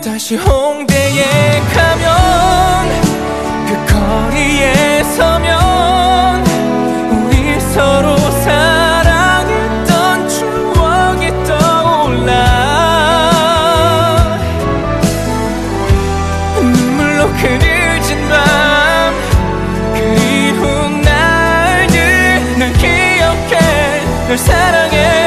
다시 홍대에 가면 그 거리에 서면 우리 서로 사랑했던 추억이 떠올라. 눈물로 그려진 밤 그리운 날들 널 기억해 널 사랑해.